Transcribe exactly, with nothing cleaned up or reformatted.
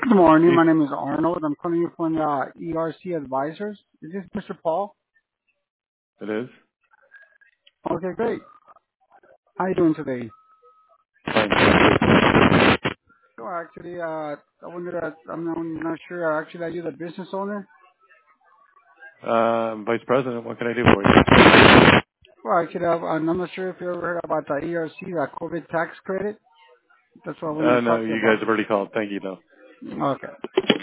Good morning. You, My name is Arnold. I'm calling you from uh, E R C Advisors. Is this Mister Paul? it is? Okay, great. How you doing today? Fine, thank you. So actually, uh, I wonder, uh, I'm not, I'm not sure. Uh, Actually, are you the business owner? Uh, Vice President, what can I do for you? Well, actually, uh, I'm not sure if you ever heard about the E R C, the COVID tax credit. That's what I wanted Uh, to no, talk to you you guys about. have already called. Thank you, though. Okay.